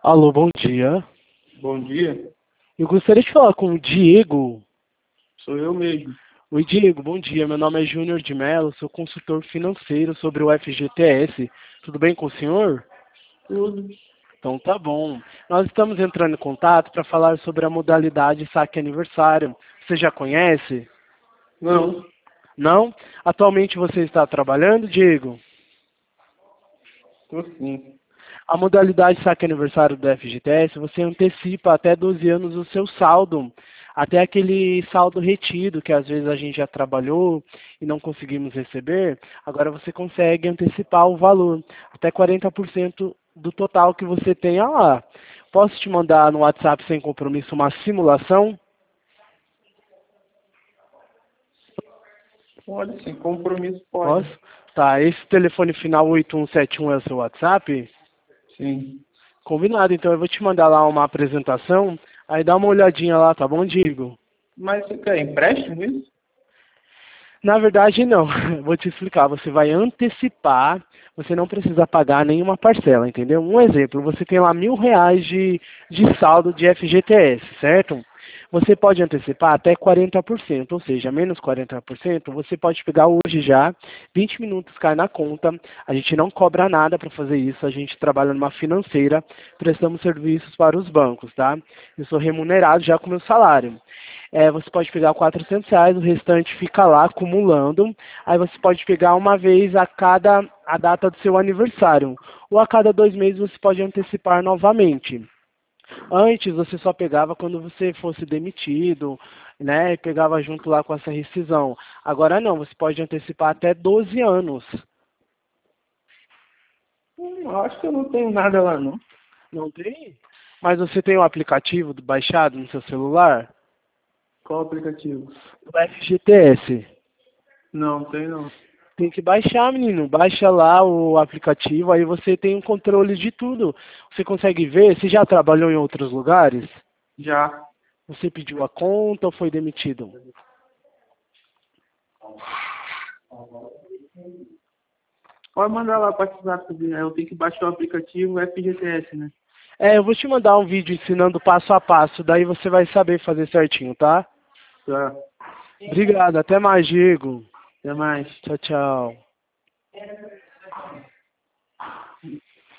Alô, bom dia. Bom dia, Eu gostaria de falar com o Diego. sou eu mesmo. Oi, Diego, bom dia. Meu nome é Júnior de Mello, sou consultor financeiro sobre o FGTS. Tudo bem com o senhor? Tudo. Então tá bom. Nós estamos entrando em contato para falar sobre a modalidade saque aniversário. Você já conhece? Não, Não? Atualmente você está trabalhando, Diego? tô sim. A modalidade saque aniversário do FGTS, você antecipa até 12 anos o seu saldo, até aquele saldo retido, que às vezes a gente já trabalhou e não conseguimos receber, agora você consegue antecipar o valor, até 40% do total que você tenha lá. Posso te mandar no WhatsApp sem compromisso uma simulação? Pode, sem compromisso, pode. Posso? Tá, esse telefone final 8171 é o seu WhatsApp? Sim. Combinado, então eu vou te mandar lá uma apresentação, aí dá uma olhadinha lá, tá bom, Diego? Mas você quer empréstimo isso? Na verdade, não. Vou te explicar. Você vai antecipar, você não precisa pagar nenhuma parcela, entendeu? Um exemplo, você tem lá R$ 1.000 de saldo de FGTS, certo? Você pode antecipar até 40%, ou seja, menos 40%, você pode pegar hoje já, 20 minutos cai na conta, a gente não cobra nada para fazer isso, a gente trabalha numa financeira, prestamos serviços para os bancos, tá? Eu sou remunerado já com meu salário. Você pode pegar R$ 400, o restante fica lá acumulando. Aí você pode pegar uma vez a data do seu aniversário. Ou a cada 2 meses você pode antecipar novamente. Antes você só pegava quando você fosse demitido, né? E pegava junto lá com essa rescisão. Agora não, você pode antecipar até 12 anos. Acho que eu não tenho nada lá, não. Não tem? Mas você tem o aplicativo baixado no seu celular? Qual aplicativo? Do FGTS. Não, tem não. Tem que baixar, menino. Baixa lá o aplicativo, aí você tem um controle de tudo. Você consegue ver? Você já trabalhou em outros lugares? Já. Você pediu a conta ou foi demitido? Pode mandar lá para WhatsApp, né? Eu tenho que baixar o aplicativo FGTS, né? Eu vou te mandar um vídeo ensinando passo a passo, daí você vai saber fazer certinho, tá? Tá. Obrigado, até mais, Diego. Até mais. Tchau, tchau.